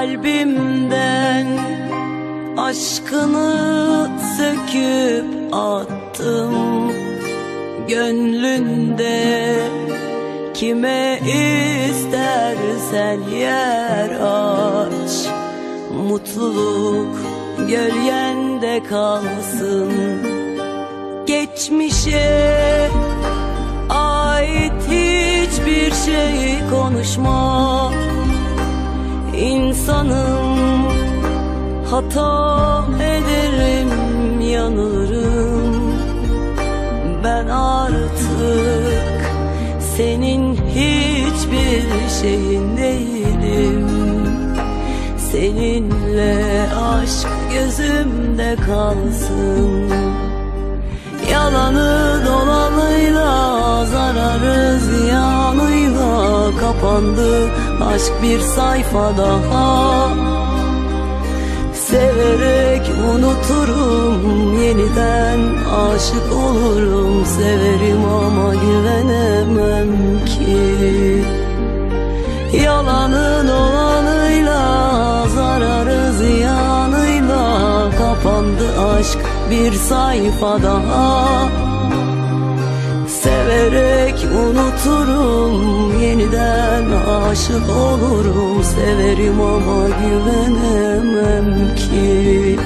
Kalbimden aşkını söküp attım. Gönlünde kime istersen yer aç. Mutluluk gölgende kalsın. Geçmişe ait hiçbir şey konuşma. İnsanım, hata ederim, yanılırım. Ben artık senin hiçbir şeyin değilim. Seninle aşk gözümde kalsın. Yalanı dolanıyla, zararı ziyanıyla kapandı aşk bir sayfa daha. Severek unuturum, yeniden aşık olurum. Severim ama güvenemem ki. Yalanı dolanıyla, zararı ziyanıyla kapandı aşk bir sayfa daha. Severek unuturum, yeniden aşık olurum. Severim ama güvenemem ki.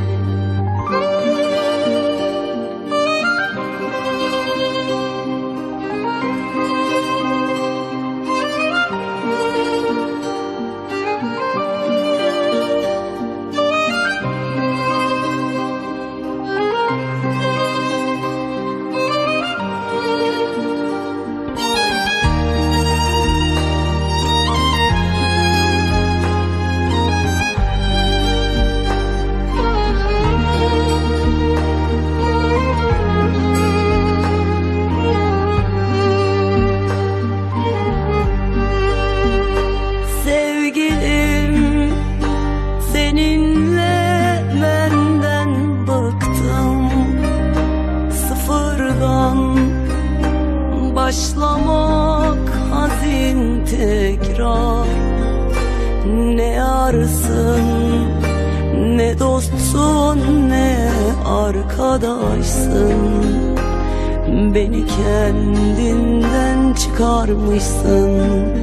Başlamak hazin tekrar. Ne yarsın, ne dostsun, ne arkadaşsın. Beni kendinden çıkarmışsın.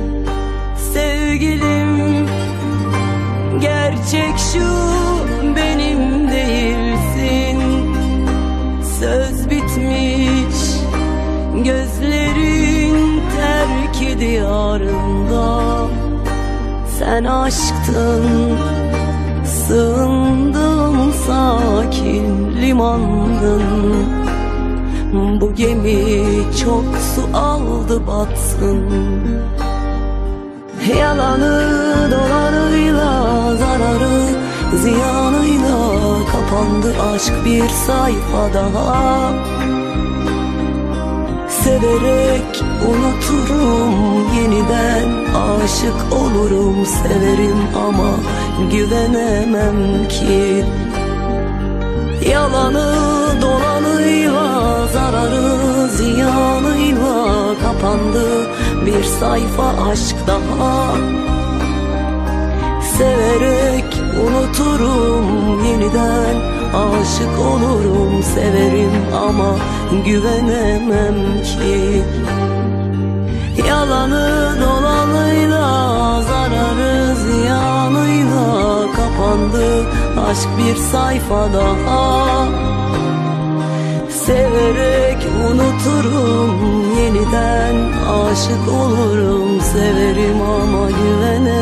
Sevgilim, gerçek şu, benim değilsin. Söz bitmiş, gözlerin terk diyarında. Sen aşktın, sığındım sakin limandın. Bu gemi çok su aldı batsın. Yalanı dolanıyla, zararı ziyanıyla kapandı aşk bir sayfa daha. Severek unuturum, yeniden aşık olurum. Severim ama güvenemem ki. Yalanı dolanıyla, zararı ziyanıyla kapandı bir sayfa aşk daha. Severek unuturum, yeniden aşık olurum. Severim ama güvenemem ki. Yalanı dolanıyla, zararı ziyanıyla kapandı aşk bir sayfa daha. Severek unuturum, yeniden aşık olurum. Severim ama güvenemem